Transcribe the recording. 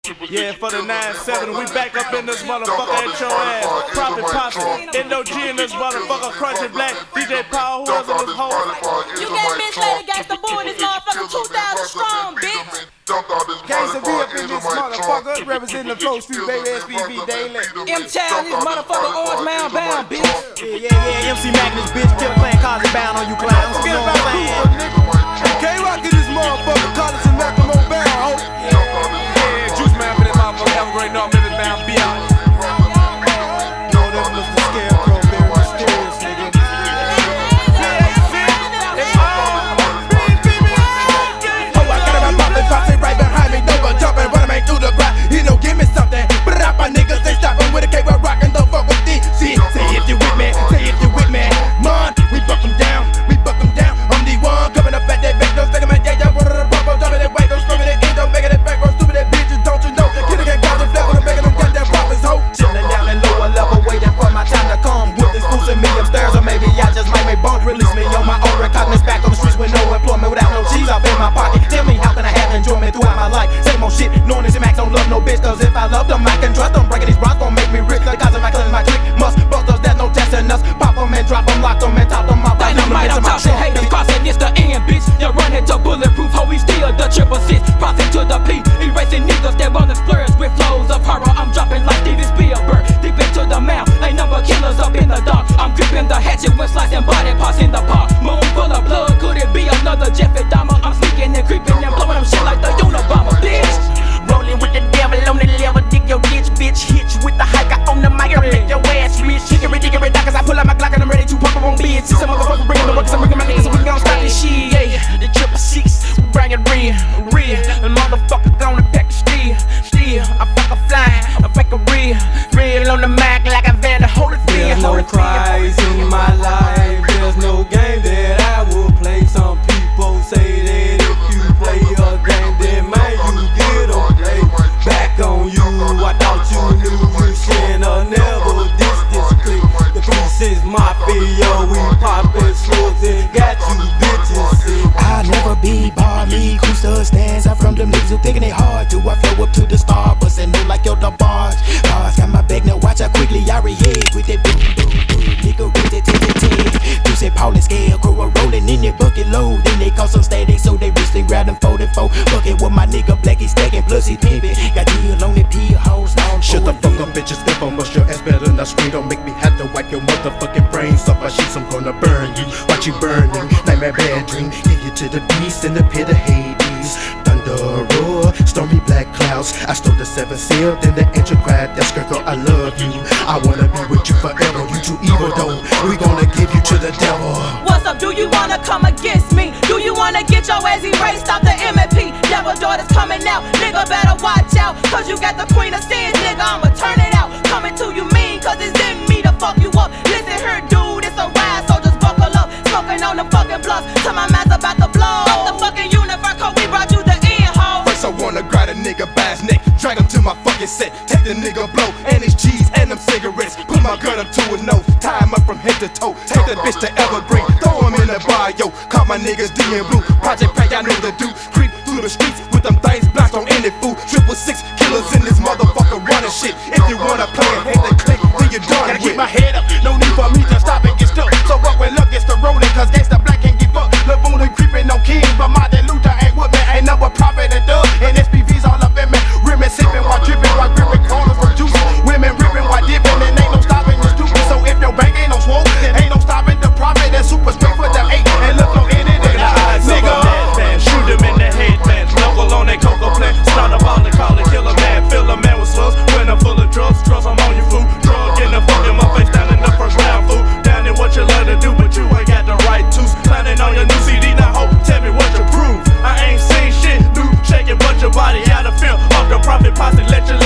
Yeah, for the 9-7, we back up in this motherfucker at your ass. Profit Posse, Indo G in this motherfucker, Crunchy Black, DJ Power, who else in this hole? You get bitch lady gangsta boo in this motherfucker 2,000 strong, bitch. Gangsta B up in this motherfucker, representing the Flow Street, baby, SPV Daily. M-Town, this motherfucker Orange Mound bound, bitch. Yeah, MC Magnus, bitch, Killer Clan, Cosby bound on you clowns. Forget about Cooper, nigga. K-Rock in this motherfucker, Collins and Malcolm on bound, ho. Evergreen, no, I'm living bound, be out. No, that was the scarecrow, very mysterious, nigga. Oh, I got my poppin', poppin' right behind me, double jumpin', running me through the ground. He don't give me something, but I my niggas, they stoppin' with a K-Rock rockin', don't fuck with this. See, say if you with me, say if you with me. Man, we buck 'em down, I'm the one coming up at that back, don't stick 'em in, yeah, one of the pop-up, jumpin' that way, don't screamin' that in, don't make it back, roll stupid that bitches, don't you know? Get again, cause I'm flat, I'm making them get their profits, ho. Chillin' down in lower level, waiting for my time to come. With this fools me upstairs, or maybe I just might make bunk. Release me on my own recognizance, back on the streets with no employment, without no cheese up in my pocket. Tell me, how can I have enjoyment throughout my life? Same old shit, knowing this Max don't love no bitch, cause if I love them, I can trust them. Breaking these bras gon' make me rich, the cause of my clan, my clique must bust us, there's no testing us. Pop them and drop them, lock them and top them out. Dynamite, I'm talking haters, crossing, it's the end, bitch. You run into bulletproof, how we steal the 666. Crossing to the P, erasing niggas that run the splurs with flows of horror. I'm dropping like Steven Spielberg, deep into the mouth. Ain't number killers up in the dark. I'm gripping the hatchet when slicing body parts in the park. Moon full of blood, could it be another Jeffrey Dahmer? I'm sneaking and creeping and blowing them shit like the Unabomber, bitch. Rolling with the devil on the level, dig your ditch, bitch. Hit you with the hike, I on the mic, I make your ass rich. Hickory dickory dock, cause I pull out my Glock and I'm ready to pump up on bids. See some motherfucker bringing the work, cause I'm bringing my niggas, so we gon' stop this shit. Yeah, the 666, we bring it real. And motherfucker gonna pack the steel. I fuck a fly, I fuck a real on the mic like a van to hold it real. There's no cries in my life, there's no game that I will play. Some people say that if you play a game, then man, you get a play back on you. I thought you knew you should never diss this clique. The police is mafia, we poppin' slugs and got you bitches sick. I'll never be bar me, who still stands up from them niggas who thinking they hard. Do I flow up to the star, bust and know like yo the barge. Bars got my back, now watch how quickly I rehead with that boom, nigga with it, you say Paul and Scarecrow are rolling in that bucket load. Then they call some static, so they reach and grab them 44. Bucket with my nigga Blackie stacking, plus he pimpin'. Got deal on the pee hoes, down. Shut the fuck up, bitches. If I bust your ass better than I scream, don't make me have to wipe your motherfucking brains off my sheets. I'm gonna burn you, watch you burning. Nightmare bad dream, get you to the beast in the pit of Hades. Thunder roar, stormy black clouds. I stole the 7 seal, then the angel cried, that Scarecrow, I love you. I wanna be with you forever. You too evil though, we gonna give you to the devil. What's up, do you wanna come against me? Do you wanna get your ass erased off the M&P? Devil daughter's coming out, nigga better watch out. Cause you got the queen of sins, nigga, I'ma turn it out. Coming to you mean, cause it's in me to fuck you up. Listen here, dude, it's a ride, so just buckle up. Smoking on the fucking blunts, till my mouth's about to blow. Fuck the fucking universe, cause we brought you the end, ho. First I wanna grab a nigga by his neck, drag him to my fucking set, take the nigga blow, and his cheese and them cigarettes. Put my gun up to his nose, tie him up from head to toe. Take that bitch to Evergreen, throw him in the bio. Call my niggas D and Blue, Project Pack, y'all know the do. Creep through the streets with them things blast on any fool. 666 killers in this motherfucker running shit. If you wanna play and hate the click, then you're done. Gotta keep my head up, no need for me to stop and get stuck. So walk when luck gets to rolling, cause gangsta black can't give up. Lil' Boone creeping on King, but Martin Luther ain't with me. Ain't no profit and dub, and SPV's all up in me. Rimming, sipping while dripping, while gripping corners from juice. Women ripping while dipping, and ain't no stopping, you stupid. So if your bank ain't no swole, then ain't no stopping the profit. That's super straight for the 8, and look no in it, nigga. Shoot him in the head, man. Local on that cocoa plant. Start a ball and call it killer man. Fill a man with slugs. When I'm full of drugs, I'm on you, fool. Drug in the fucking my face down in the first round, fool. Down in what you love to do, but you ain't got the right tools. Planning on your new CD, now hope, tell me what you prove. I ain't seen shit, dude. Shaking but your body out of film. Off the Profit Posse, let you